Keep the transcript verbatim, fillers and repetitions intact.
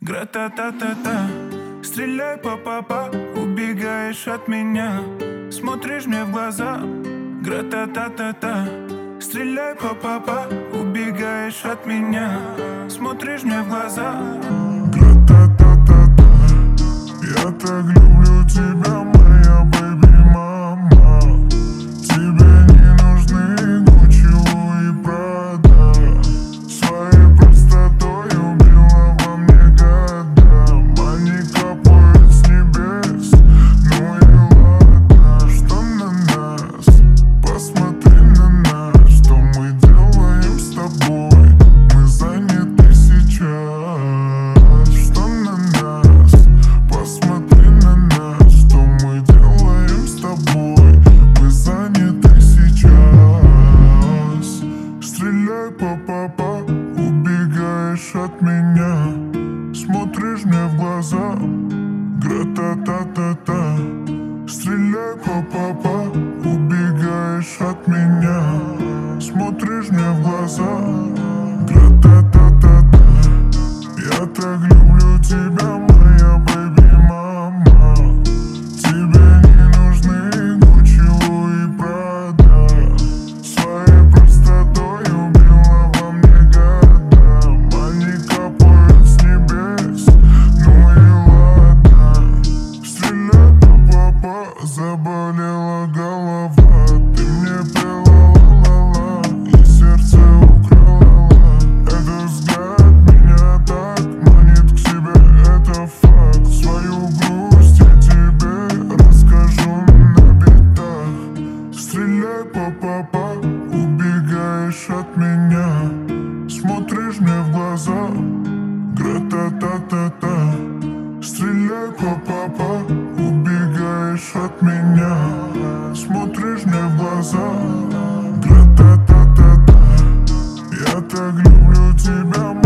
Гра-та-та-та-та. Стреляй по папа, убегаешь от меня. Смотришь мне в глаза. Гра-та-та-та-та. Стреляй по папа, убегаешь от меня. Смотришь мне в глаза. Гра-та-та-та-та. Я так люблю тебя, моя бэби-мама. Тебе не нужны Гуччи, Луи, Прада. Своей простотой убила во мне года. Они капают с небес. Ну и ладно, что на нас? Посмотри на нас, что мы делаем с тобой. Мы заняты сейчас. Что на нас? Посмотри на нас, что мы делаем с тобой. Мы заняты сейчас. Стреляй по папа, убегаешь от меня. Смотришь мне в глаза. Гра-та-та-та-та. Стреляй по папа, убегаешь от меня. Смотришь мне в глаза. Гра-та-та-та-та. Я так люблю тебя, моя бэби-мама. Тебе не нужны Гуччи, Луи, Прада. Своей простотой убила во мне года. Они капают с небес. Ну и ладно. Стреляй по папа, заболела голова. Ты мне пела ла-ла-ла и сердце украла. Это взгляд меня так манит к себе, это факт. Свою грусть я тебе расскажу на битах. Стреляй по папа, убегаешь от меня. Смотришь мне в глаза. Гра-та-та-та-та. Стреляй по папа, убегаешь от меня. Смотришь мне в глаза. Гра-та-та-та-та. Я так люблю тебя,